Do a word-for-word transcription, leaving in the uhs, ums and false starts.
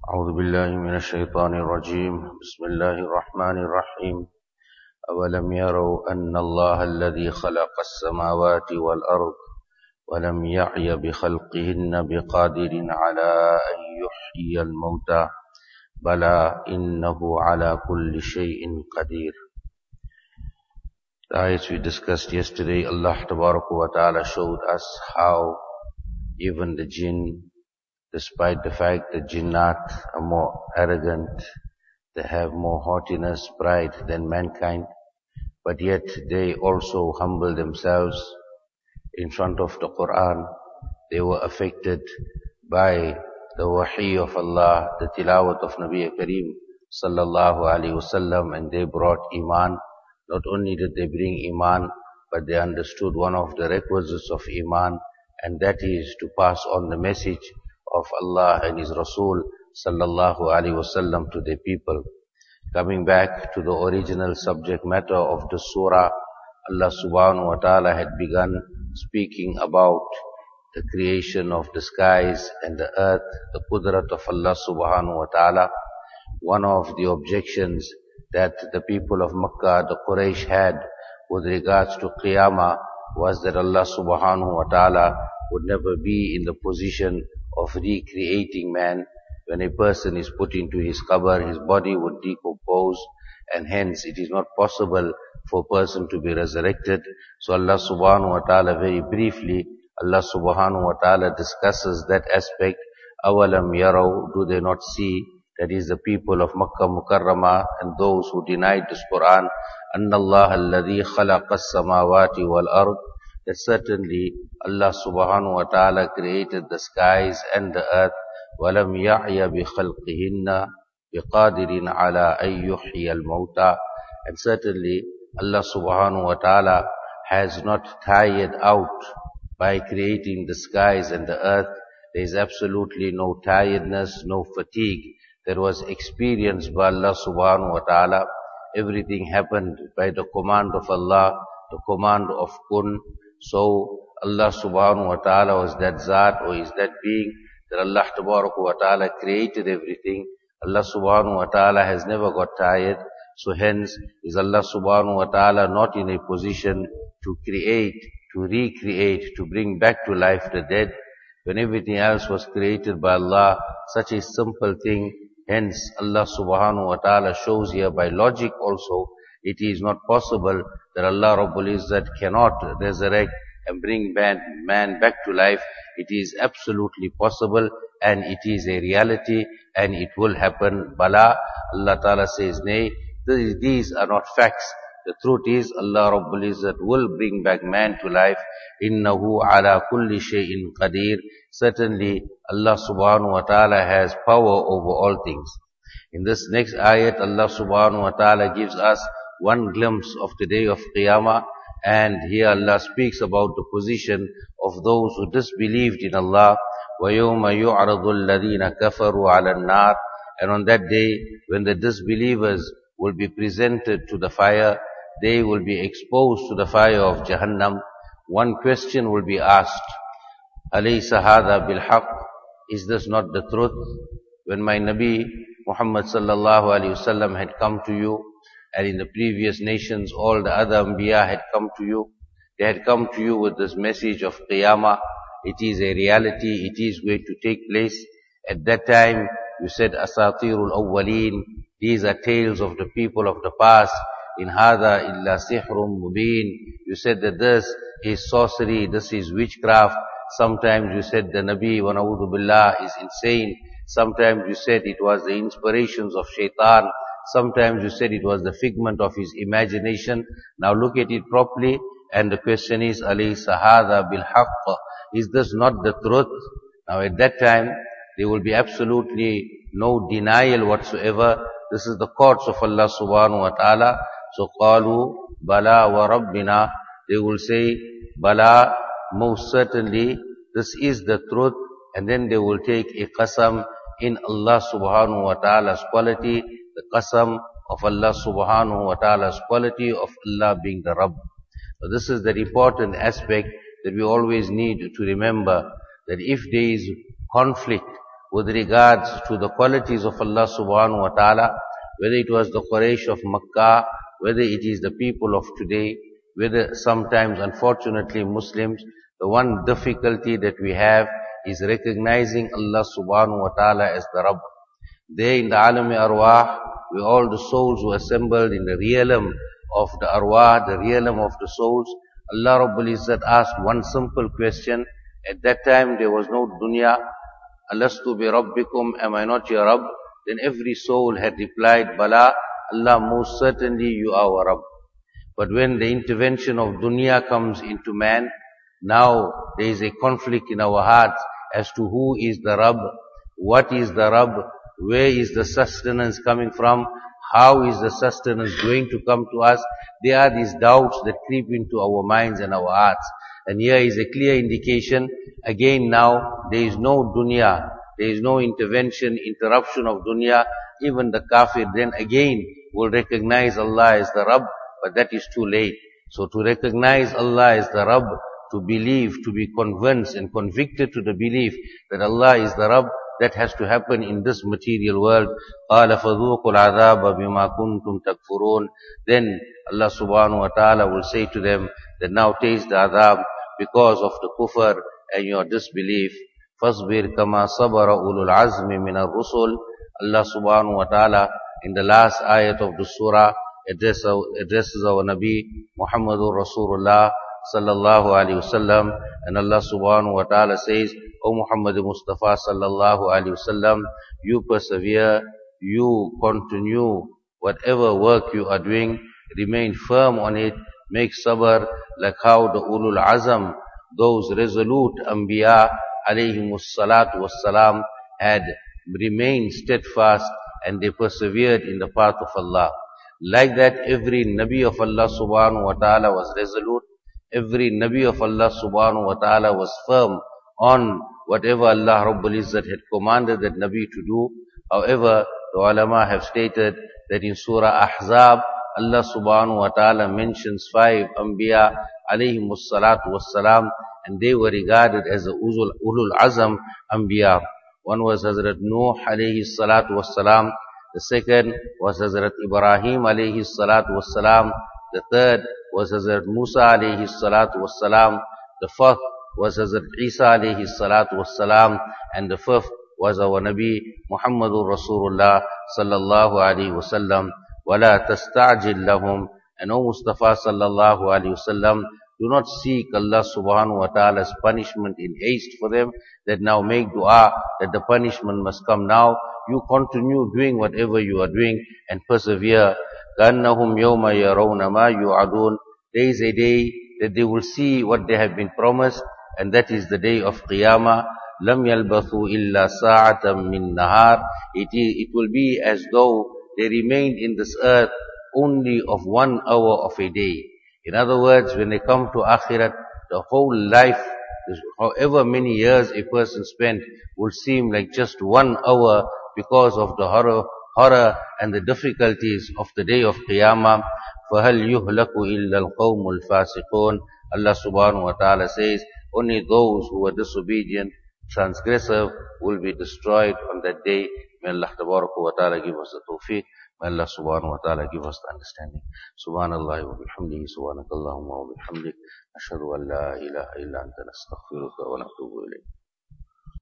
أعوذ بالله من الشيطان الرجيم بسم الله الرحمن الرحيم أولم يروا أن الله الذي خلق السماوات والأرض ولم يعي بخلقهن بقادر على أن يحيي الموتى بلى إنه على كل شيء قدير. The ayats we discussed yesterday, Allah Tabaraka wa Ta'ala showed us how even the jinn, despite the fact that jinnat are more arrogant, they have more haughtiness, pride than mankind, but yet they also humble themselves in front of the Quran. They were affected by the wahi of Allah, the tilawat of Nabi Kareem sallallahu alayhi wasallam, and they brought iman. Not only did they bring iman, but they understood one of the requisites of iman, and that is to pass on the message of Allah and His Rasul sallallahu alayhi wasallam to the people. Coming back to the original subject matter of the surah, Allah subhanahu wa ta'ala had begun speaking about the creation of the skies and the earth, the qudrat of Allah subhanahu wa ta'ala. One of the objections that the people of Makkah, the Quraysh, had with regards to Qiyamah was that Allah subhanahu wa ta'ala would never be in the position of recreating man. When a person is put into his qabr, his body would decompose, and hence it is not possible for a person to be resurrected. So Allah subhanahu wa ta'ala, very briefly, Allah subhanahu wa ta'ala discusses that aspect. Awalam yaraw, do they not see? That is the people of Makkah Mukarramah and those who denied this Quran. Anna Allah alladhi khalaqa as-samawati wal ard. That certainly Allah subhanahu wa ta'ala created the skies and the earth. وَلَمْ يَعْيَ بِخَلْقِهِنَّ بِقَادِرٍ عَلَىٰ أَن يُحْيِيَ الْمَوْتَى. And certainly Allah subhanahu wa ta'ala has not tired out by creating the skies and the earth. There is absolutely no tiredness, no fatigue that was experienced by Allah subhanahu wa ta'ala. Everything happened by the command of Allah, the command of kun. So Allah subhanahu wa ta'ala was that zat, or is that being that Allah tabaraka wa ta'ala created everything. Allah subhanahu wa ta'ala has never got tired. So hence is Allah subhanahu wa ta'ala not in a position to create, to recreate, to bring back to life the dead, when everything else was created by Allah, such a simple thing. Hence Allah subhanahu wa ta'ala shows here by logic also, it is not possible that Allah Rabbul Izzat cannot resurrect and bring man, man back to life. It is absolutely possible, and it is a reality, and it will happen. Bala, Allah Ta'ala says, nay, these are not facts. The truth is, Allah Rabbul Izzat will bring back man to life. Innahu ala kulli shay'in qadir. Certainly, Allah subhanahu wa ta'ala has power over all things. In this next ayat, Allah subhanahu wa ta'ala gives us one glimpse of the day of Qiyamah. And here Allah speaks about the position of those who disbelieved in Allah. وَيَوْمَ يُعْرَضُ الَّذِينَ كَفَرُوا عَلَى النَّارِ. And on that day, when the disbelievers will be presented to the fire, they will be exposed to the fire of Jahannam. One question will be asked, أَلَيْسَ هَذَا بِالْحَقِّ. Is this not the truth? When my Nabi Muhammad sallallahu alayhi wasallam had come to you, and in the previous nations, all the other Anbiya had come to you. They had come to you with this message of Qiyamah. It is a reality. It is going to take place. At that time, you said, Asatirul Awwaleen. These are tales of the people of the past. In Hada illa Sihrum Mubin. You said that this is sorcery, this is witchcraft. Sometimes you said the Nabi wa na'udhu billah is insane. Sometimes you said it was the inspirations of shaitan. Sometimes you said it was the figment of his imagination. Now look at it properly, and the question is, Alaysa hadha bil haqq. Is this not the truth? Now at that time, there will be absolutely no denial whatsoever. This is the courts of Allah subhanahu wa ta'ala. So qalu bala wa rabbina. They will say, bala, most certainly, this is the truth. And then they will take a qasam in Allah subhanahu wa ta'ala's quality, the qasam of Allah subhanahu wa ta'ala's quality of Allah being the Rabb. So this is the important aspect that we always need to remember, that if there is conflict with regards to the qualities of Allah subhanahu wa ta'ala, whether it was the Quraysh of Makkah, whether it is the people of today, whether sometimes, unfortunately, Muslims, the one difficulty that we have is recognizing Allah subhanahu wa ta'ala as the Rabb. There in the Alam-e Arwah, we all the souls who assembled in the realm of the Arwah, the realm of the souls, Allah Rabbul Izzat asked one simple question. At that time there was no dunya. Alastu bi Rabbikum, am I not your Rabb? Then every soul had replied, Bala, Allah, most certainly you are our Rabb. But when the intervention of dunya comes into man, now there is a conflict in our hearts as to who is the Rabb, what is the Rabb, where is the sustenance coming from, how is the sustenance going to come to us. There are these doubts that creep into our minds and our hearts. And here is a clear indication. Again now, there is no dunya, there is no intervention, interruption of dunya. Even the kafir then again will recognize Allah as the Rabb, but that is too late. So to recognize Allah as the Rabb, to believe, to be convinced and convicted to the belief that Allah is the Rabb, that has to happen in this material world. قَالَ فَذُوقُوا الْعَذَابَ بِمَا كُنْتُمْ تَكْفُرُونَ. Then Allah subhanahu wa ta'ala will say to them that now taste the adhab because of the kufr and your disbelief. فَاصْبِرْ كَمَا صَبَرَ أُولُو الْعَزْمِ مِنَ الرُّسُلِ. Allah subhanahu wa ta'ala in the last ayat of the surah address our, addresses our Nabi Muhammadur Rasulullah sallallahu alayhi wasallam, and Allah subhanahu wa ta'ala says, O Muhammad Mustafa sallallahu alayhi wasallam, you persevere, you continue whatever work you are doing, remain firm on it, make sabr, like how the ulul azam, those resolute anbiya alayhimus salatu wassalam, had remained steadfast and they persevered in the path of Allah. Like that, every Nabi of Allah subhanahu wa ta'ala was resolute. Every Nabi of Allah subhanahu wa ta'ala was firm on whatever Allah Rabbul Izzat had commanded that Nabi to do. However, the ulama have stated that in Surah Ahzab, Allah subhanahu wa ta'ala mentions five Anbiya alayhimus salatu wassalam, and they were regarded as the ulul azam Anbiya. One was Hazrat Nuh alayhi salatu wassalam. The second was Hazrat Ibrahim alayhi salatu wassalam. The third was Hazrat Musa alayhi salatu wassalam. The fourth was Hazrat Isa alayhi salatu wassalam. And the fifth was our Nabi Muhammadur Rasulullah sallallahu alayhi wasallam. وَلَا تَسْتَعْجِلْ لَهُمْ. And O Mustafa sallallahu alayhi wasallam, do not seek Allah subhanahu wa ta'ala's punishment in haste for them, that now make dua that the punishment must come now. You continue doing whatever you are doing and persevere. كَأَنَّهُمْ يَوْمَ يَرَوْنَ مَا يُوعَدُونَ. There is a day that they will see what they have been promised, and that is the day of Qiyamah. لَمْ يَلْبَثُوا إِلَّا سَاعَةً مِّن نَهَارٍ. It is, it will be as though they remained in this earth only of one hour of a day. In other words, when they come to Akhirat, the whole life, however many years a person spent, will seem like just one hour because of the horror, horror and the difficulties of the day of Qiyamah. فَهَلْ يُهْلَكُ إِلَّا الْقَوْمُ الْفَاسِقُونَ. Allah subhanahu wa ta'ala says, only those who are disobedient, transgressive, will be destroyed on that day. May Allah tabaraka wa ta'ala give us the tawfiq. May Allah subhanahu wa ta'ala give us the understanding. Subhanallah wa bihamdihi, subhanakallahumma wa bihamdik. Ashhadu an la ilaha illa anta nastaghfiruka wa natubu ilayk.